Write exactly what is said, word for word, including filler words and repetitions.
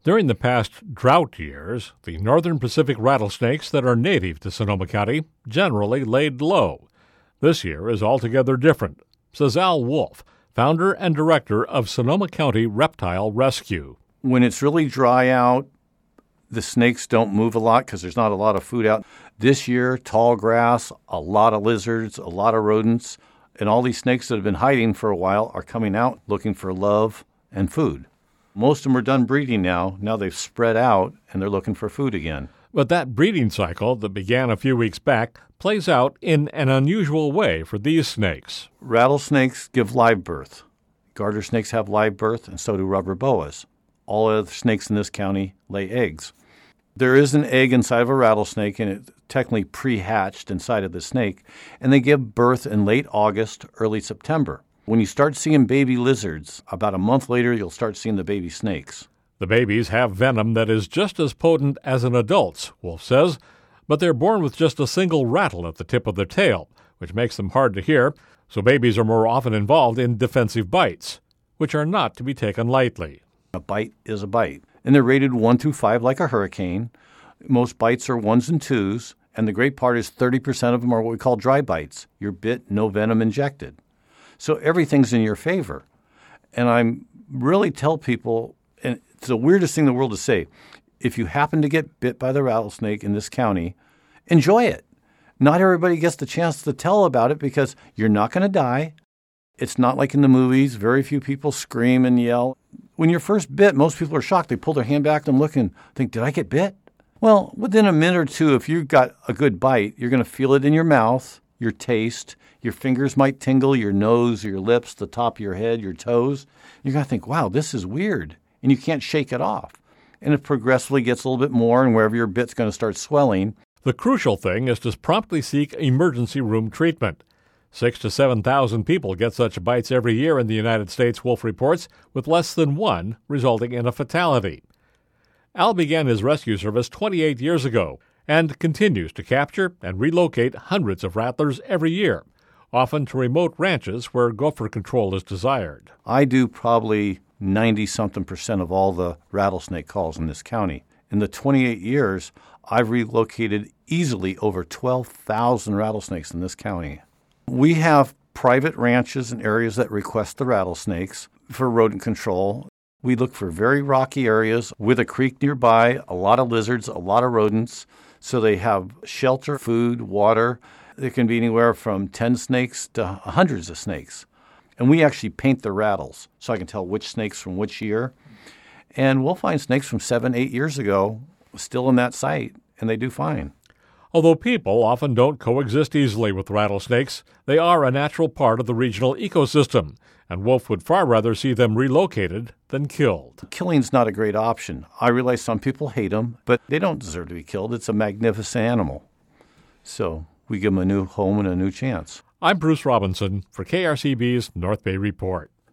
During the past drought years, the northern Pacific rattlesnakes that are native to Sonoma County generally laid low. This year is altogether different, says Al Wolf, founder and director of Sonoma County Reptile Rescue. When it's really dry out, the snakes don't move a lot because there's not a lot of food out. This year, tall grass, a lot of lizards, a lot of rodents, and all these snakes that have been hiding for a while are coming out looking for love and food. Most of them are done breeding now. Now they've spread out, and they're looking for food again. But that breeding cycle that began a few weeks back plays out in an unusual way for these snakes. Rattlesnakes give live birth. Garter snakes have live birth, and so do rubber boas. All other snakes in this county lay eggs. There is an egg inside of a rattlesnake, and it's technically pre-hatched inside of the snake, and they give birth in late August, early September. When you start seeing baby lizards, about a month later, you'll start seeing the baby snakes. The babies have venom that is just as potent as an adult's, Wolf says, but they're born with just a single rattle at the tip of their tail, which makes them hard to hear, so babies are more often involved in defensive bites, which are not to be taken lightly. A bite is a bite, and they're rated one through five like a hurricane. Most bites are ones and twos, and the great part is thirty percent of them are what we call dry bites. You're bit, no venom injected. So everything's in your favor. And I really tell people, and it's the weirdest thing in the world to say, if you happen to get bit by the rattlesnake in this county, enjoy it. Not everybody gets the chance to tell about it because you're not going to die. It's not like in the movies. Very few people scream and yell. When you're first bit, most people are shocked. They pull their hand back and look and think, did I get bit? Well, within a minute or two, if you've got a good bite, you're going to feel it in your mouth, your taste. Your fingers might tingle, your nose, your lips, the top of your head, your toes. You're going to think, wow, this is weird. And you can't shake it off. And it progressively gets a little bit more, and wherever your bit's going to start swelling. The crucial thing is to promptly seek emergency room treatment. Six to seven thousand people get such bites every year in the United States, Wolf reports, with less than one resulting in a fatality. Al began his rescue service twenty-eight years ago and continues to capture and relocate hundreds of rattlers every year, often to remote ranches where gopher control is desired. I do probably ninety-something percent of all the rattlesnake calls in this county. In the twenty-eight years, I've relocated easily over twelve thousand rattlesnakes in this county. We have private ranches and areas that request the rattlesnakes for rodent control. We look for very rocky areas with a creek nearby, a lot of lizards, a lot of rodents, so they have shelter, food, water. There can be anywhere from ten snakes to hundreds of snakes. And we actually paint the rattles so I can tell which snakes from which year. And we'll find snakes from seven, eight years ago still in that site, and they do fine. Although people often don't coexist easily with rattlesnakes, they are a natural part of the regional ecosystem, and Wolf would far rather see them relocated than killed. Killing's not a great option. I realize some people hate them, but they don't deserve to be killed. It's a magnificent animal. So we give them a new home and a new chance. I'm Bruce Robinson for K R C B's North Bay Report.